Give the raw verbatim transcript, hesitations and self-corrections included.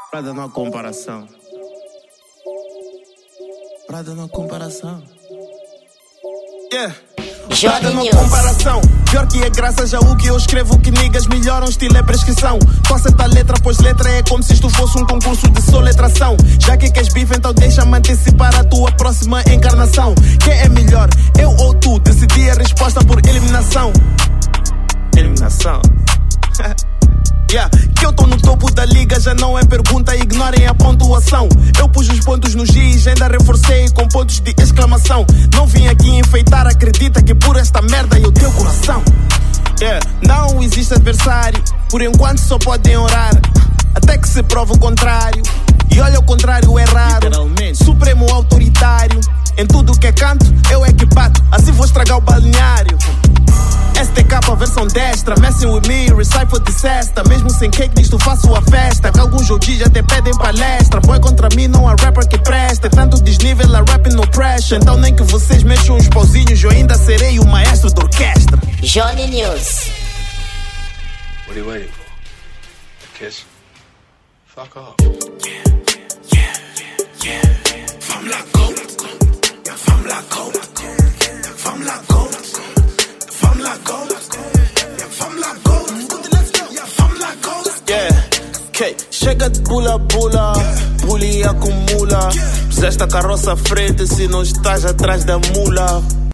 Prada não há comparação. Prada não há comparação. Yeah. Prada não há comparação. Pior que é graças a o que eu escrevo que niggas melhoram, estilo é prescrição. Tu acerta letra pois letra, é como se isto fosse um concurso de soletração. Já que queres bife, então deixa-me antecipar a tua próxima encarnação. Quem é melhor, eu ou tu? Decidi a resposta por eliminação. Eliminação. Yeah. Que eu tô no topo da liga já não é pergunta, ignorem a pontuação. Eu pus os pontos nos giz, ainda reforcei com pontos de exclamação. Não vim aqui enfeitar, acredita que por esta merda eu tenho coração. Yeah. Não existe adversário, por enquanto só podem orar, até que se prove o contrário. E olha, o contrário é raro. Supremo autoritário, em tudo que é canto eu é que bato, assim vou estragar o balneário. S T K versão destra, messing with me, recycle de cesta. Mesmo sem cake nisto faço a festa, que alguns jogis até pedem palestra. Boy contra mim não há rapper que presta, tanto desnível a rapping no pressure. Então nem que vocês mexam uns pauzinhos, eu ainda serei o maestro da orquestra. Johnny News. What are you waiting for? A kiss? Fuck off. Yeah, yeah, yeah, yeah. Femme la go, femme la go, femme la go. Femme la go, yeah, femme la go, yeah, femme la go. Yeah, okay. Chega de pula pula, pula e acumula. Puseste a carroça à frente se não estás atrás da mula.